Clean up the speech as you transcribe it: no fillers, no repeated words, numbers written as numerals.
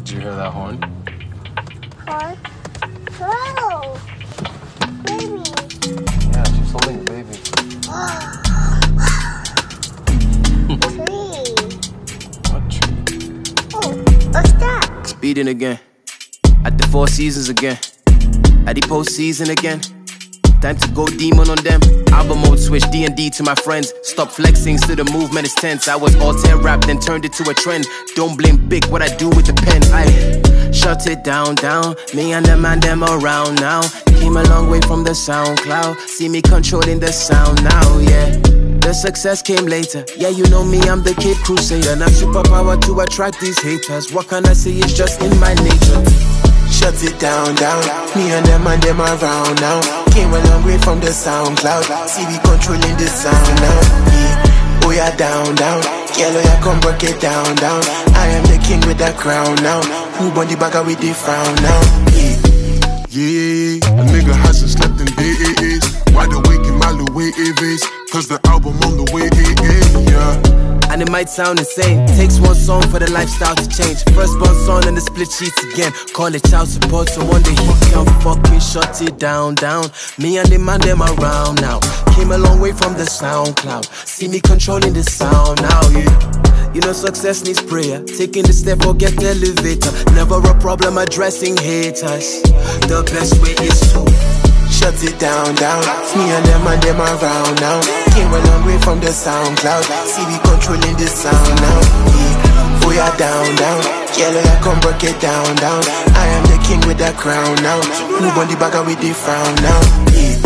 Did you hear that horn? Horn? Hello! Baby! Yeah, she's holding a baby. Tree! What tree? Oh, what's that? Speeding again. At the Four Seasons again. At the postseason again. Time to go demon on them. Album mode switch D&D to my friends. Stop flexing, still the movement is tense. I was all 10 rap, then turned it to a trend. Don't blame big what I do with the pen. I shut it down. Me and them around now. Came a long way from the SoundCloud. See me controlling the sound now, yeah. The success came later. Yeah, you know me, I'm the kid crusader. And I'm superpower to attract these haters. What can I say? It's just in my nature. Shut it down. Me and them around now. Came a long way from the SoundCloud. See we controlling the sound now. Yeah. Oh yeah, down. Yellow, yeah, come break it down. I am the king with the crown now. Who on the bagger with the frown now? Yeah, a nigga hasn't slept in days. Wide awake in my Louis Avis. Cause the album on the way, yeah. And it might sound insane. Takes one song for the lifestyle to change. First born son and the split sheets again. Call it child support, so one day he can fuck me, shut it down. Me and them around now. Came a long way from the SoundCloud. See me controlling the sound now, yeah. You know success needs prayer. Taking the step, forget the elevator. Never a problem addressing haters. The best way is to shut it down. Me and them around now. Came a long way from the SoundCloud. See we controlling the sound now. Yeah. Oh yeah, down. Yellow, yeah, come break it down. I am the king with the crown now. Move on the bagger with the frown now. Yeah.